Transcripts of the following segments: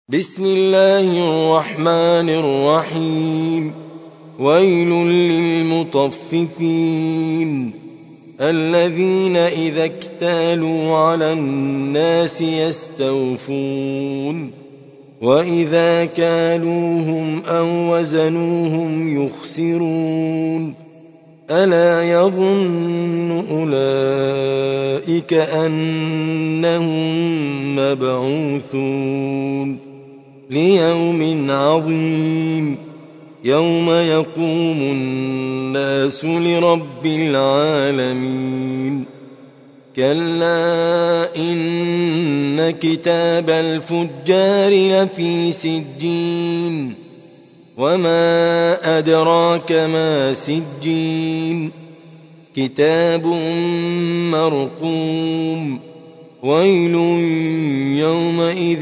بسم الله الرحمن الرحيم. ويل للمطففين الذين إذا اكتالوا على الناس يستوفون وإذا كالوهم أو وزنوهم يخسرون ألا يظن أولئك أنهم مبعوثون ليوم عظيم يوم يقوم الناس لرب العالمين. كلا إن كتاب الفجار لفي سجين وما أدراك ما سجين كتاب مرقوم ويل يومئذ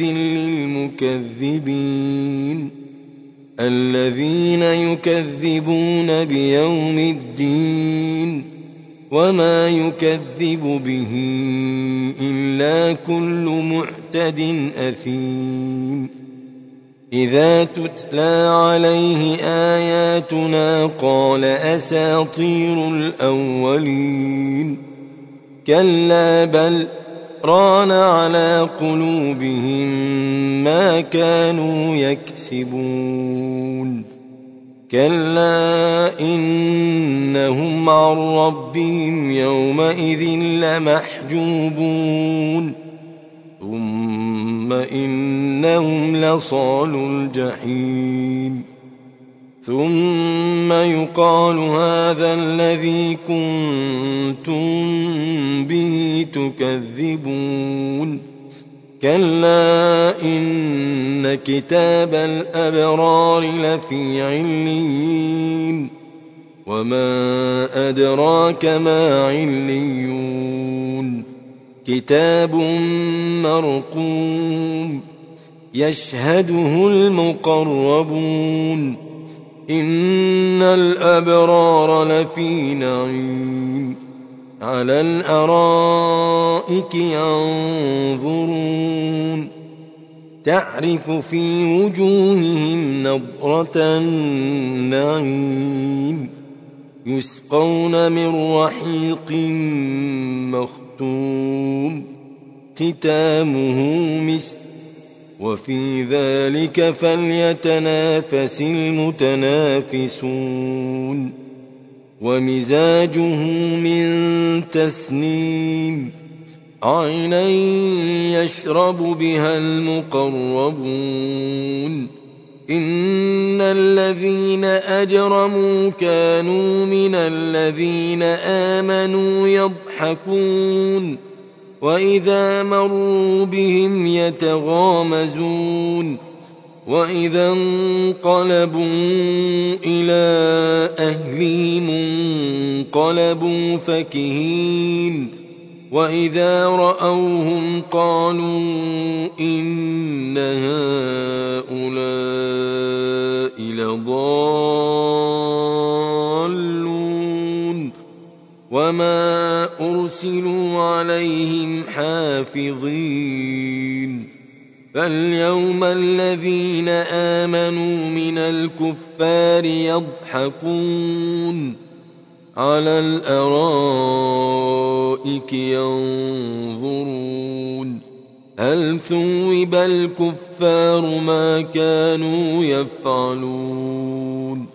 للمكذبين الذين يكذبون بيوم الدين وما يكذب به إلا كل معتد أثيم. إذا تتلى عليه آياتنا قال أساطير الأولين كلا بل ران على قلوبهم ما كانوا يكسبون كلا إنهم عن ربهم يومئذ لمحجوبون ثم إنهم لصالوا الجحيم ثم يقال هذا الذي كنتم به تكذبون كلا إن كتاب الأبرار لفي عليين وما أدراك ما عليون كتاب مرقوم يشهده المقربون إن الأبرار لفي نعيم على الأرائك ينظرون تعرف في وجوههم نضرة النعيم يسقون من رحيق مختوم ختامه مسك وفي ذلك فليتنافس المتنافسون ومزاجه من تسنيم عينا يشرب بها المقربون إن الذين أجرموا كانوا من الذين آمنوا يضحكون وإذا مروا بهم يتغامزون وإذا انقلبوا إلى أهلهم انقلبوا فكهين وإذا رأوهم قالوا إن هؤلاء لضالون وما أرسلوا عليهم حافظين فاليوم الذين آمنوا من الكفار يضحكون على الأرائك ينظرون هل ثوب الكفار ما كانوا يفعلون